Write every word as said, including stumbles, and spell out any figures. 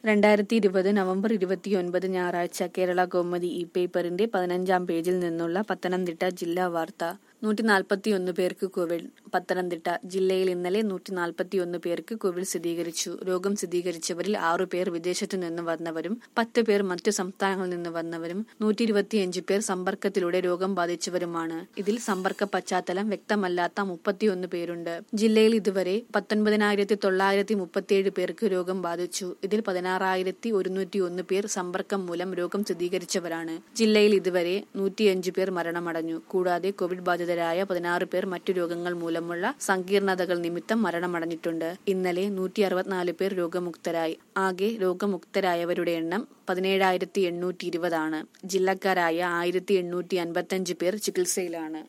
രണ്ടായിരത്തി ഇരുപത് നവംബർ ഇരുപത്തിയൊൻപത് ഞായറാഴ്ച കേരള കൗമുദി ഇ പേപ്പറിന്റെ പതിനഞ്ചാം പേജിൽ നിന്നുള്ള പത്തനംതിട്ട ജില്ലാ വാർത്ത. നൂറ്റി നാൽപ്പത്തിയൊന്ന് പേർക്ക് കോവിഡ്. പത്തനംതിട്ട ജില്ലയിൽ ഇന്നലെ നൂറ്റി നാൽപ്പത്തിയൊന്ന് പേർക്ക് കോവിഡ് സ്ഥിരീകരിച്ചു. രോഗം സ്ഥിരീകരിച്ചവരിൽ ആറു പേർ വിദേശത്തു നിന്ന് വന്നവരും പത്ത് പേർ മറ്റു സംസ്ഥാനങ്ങളിൽ നിന്ന് വന്നവരും നൂറ്റി ഇരുപത്തിയഞ്ച് പേർ സമ്പർക്കത്തിലൂടെ രോഗം ബാധിച്ചവരുമാണ്. ഇതിൽ സമ്പർക്ക പശ്ചാത്തലം വ്യക്തമല്ലാത്ത മുപ്പത്തിയൊന്ന് പേരുണ്ട്. ജില്ലയിൽ ഇതുവരെ പത്തൊൻപതിനായിരത്തി തൊള്ളായിരത്തി മുപ്പത്തിയേഴ് പേർക്ക് രോഗം ബാധിച്ചു. ഇതിൽ പതിനാറായിരത്തി ഒരുന്നൂറ്റി ഒന്ന് പേർ സമ്പർക്കം മൂലം രോഗം സ്ഥിരീകരിച്ചവരാണ്. ജില്ലയിൽ ഇതുവരെ നൂറ്റിയഞ്ച് പേർ മരണമടഞ്ഞു. കൂടാതെ കോവിഡ് ബാധിതരായ പതിനാറ് പേർ മറ്റു രോഗങ്ങൾ മൂലമുള്ള സങ്കീർണതകൾ നിമിത്തം മരണമടഞ്ഞിട്ടുണ്ട്. ഇന്നലെ നൂറ്റി അറുപത്തിനാല് പേർ രോഗമുക്തരായി. ആകെ രോഗമുക്തരായവരുടെ എണ്ണം പതിനേഴായിരത്തി എണ്ണൂറ്റി ഇരുപതാണ്. ജില്ലക്കാരായ ആയിരത്തി എണ്ണൂറ്റി അൻപത്തിയഞ്ച് പേർ ചികിത്സയിലാണ്.